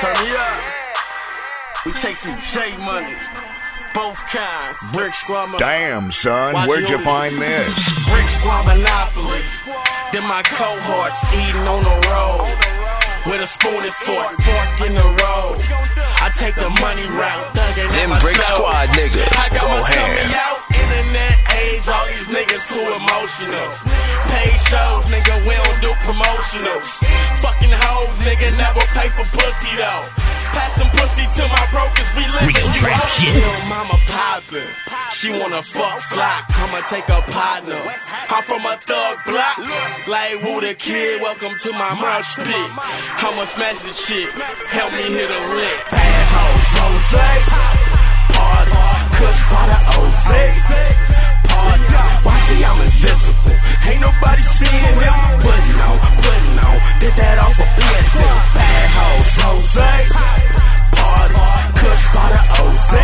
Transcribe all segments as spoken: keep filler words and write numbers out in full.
Turn me up. We chasing J money. Both kinds. Brick Squad. Damn, son, Watch where'd you find this? Brick Squad Monopoly. Then my cohorts eating on the road. With a spoon and fork, fork in the road. I take the money route. Them Brick Squad niggas. I got Go my tummy ahead. out. Internet age, all these niggas too emotional. Paid shows, nigga, we don't do promotionals. Fucking hoes, nigga, never pay for pussy though. Passing pussy to my brokers, we living. Real trap shit. Yo, mama poppin', she wanna fuck fly. I'ma take a partner. I'm from a thug block, like Woo the Kid. Welcome to my mosh pit. I'ma smash the shit. Help me hit a lick. Bad hoes, Jose. Party, Kush by the O Z. Party, watch it, I'm invisible. Ain't nobody seeing him. Putting on, putting on. Did that off a B S M. Bad hoes, Jose. Party, Kush by the O Z.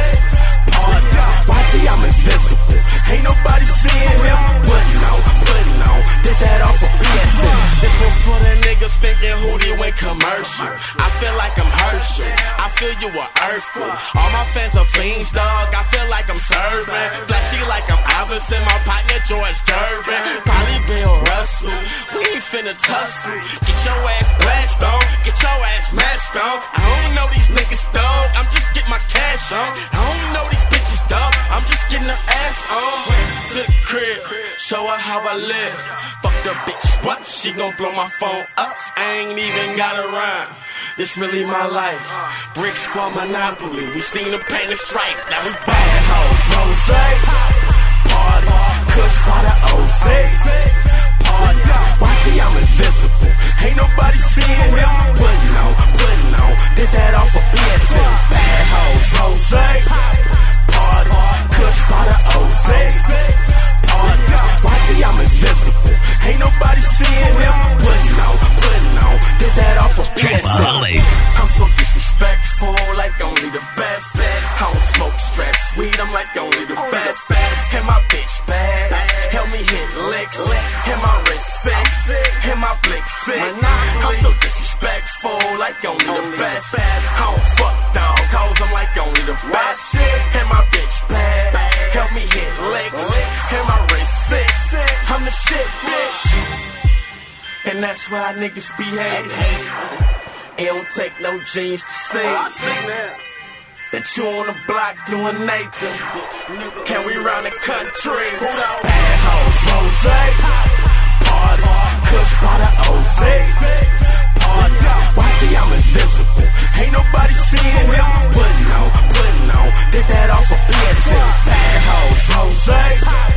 Party, watch it, I'm invisible. Ain't nobody seeing him. Putting on, putting on. Did that off a B S M. This one for the niggas thinking Hootie went commercial. I feel like I'm Herschel. I feel you a earthquake. All my fans are fiends, dog. I feel like I'm serving. Flashy like I'm Iverson. My partner George Durbin. Probably Bill Russell. We ain't finna tussle. Get your ass blasted on. Get your ass mashed on. I don't know these niggas, dog. I'm just getting my cash on. I don't know these bitches, dog. I'm just getting her ass on. To the crib. Show her how I live. Fuck the bitch. What? She gon' blow my phone up. I ain't even got a rhyme. This really my life. Brick Squad Monopoly. We seen the pain and strife. Now we bad hoes. Jose. Party. Kush by the O Z. Party. Watch it, I'm invisible. Ain't nobody seeing him. Putting on, putting on. Did that off a B S M. Bad hoes. Jose. Party. Kush by the O Z. Party. Watch it, I'm invisible. Ain't nobody seeing him. Putting on, putting on. Did that off a B S M. I'm so disrespectful, like only the best. I don't smoke stress weed, I'm like only the best. And my bitch bad, help me hit licks. And my wrist sick, and my blick sick. I'm so disrespectful, like only the best. I don't fuck dog, cause I'm like only the best. And my bitch bad, help me hit licks. And my wrist sick, I'm the shit, bitch. And that's why niggas behave. It don't take no jeans to see that you on the block doing Nathan. Can we round the country? Bad hoes, Jose. Party, Kush by the O Z. Party, watch it, I'm invisible. Ain't nobody seeing him. Putting on, putting on. Did that off a B S M. Bad hoes, Jose.